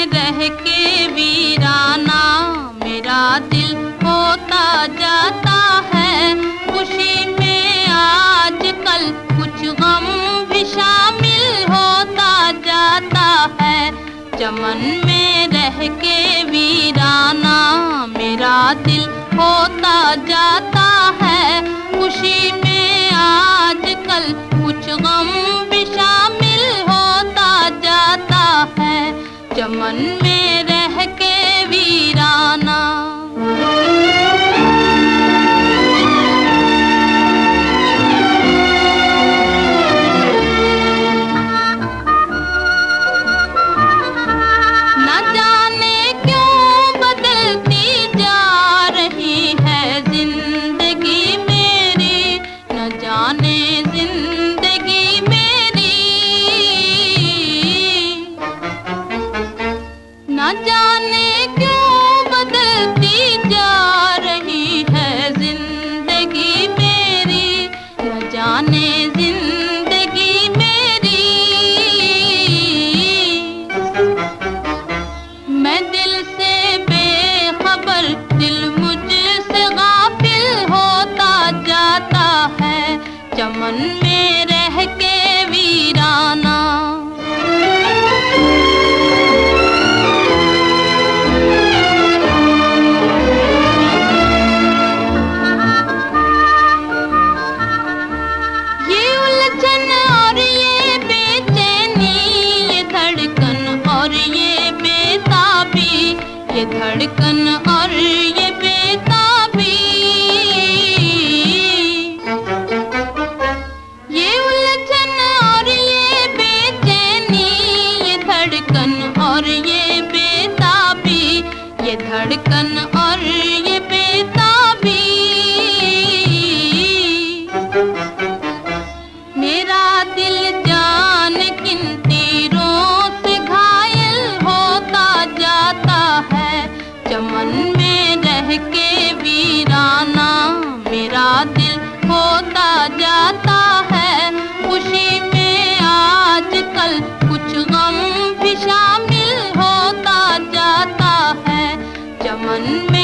में रह के वीराना मेरा दिल होता जाता है। खुशी में आजकल कुछ गम भी शामिल होता जाता है। चमन में रह के वीराना मेरा दिल होता जाता है। खुशी में आजकल कुछ गम भी शामिल होता जाता है। चमन में रह के वीराना। न जाने क्यों बदलती जा रही है जिंदगी मेरी, न जाने जिंदगी मेरी, न जाने क्यों बदलती जा रही है जिंदगी मेरी, न जाने जिंदगी मेरी। मैं दिल से बेखबर, दिल मुझसे गाफिल होता जाता है। चमन में रह के वीराना। ये उलझन और ये बेचैनी, ये धड़कन और ये बेताबी, ये धड़कन और ये बेताबी, ये उलझन और ये बेचैनी, ये धड़कन और ये बेताबी, ये धड़कन और ये बेताबी। मेरा दिल जान किन तीरों से घायल होता जाता है। चमन में रह के वीराना मेरा दिल होता जाता है। खुशी में आजकल कुछ गम भी शामिल होता जाता है। चमन में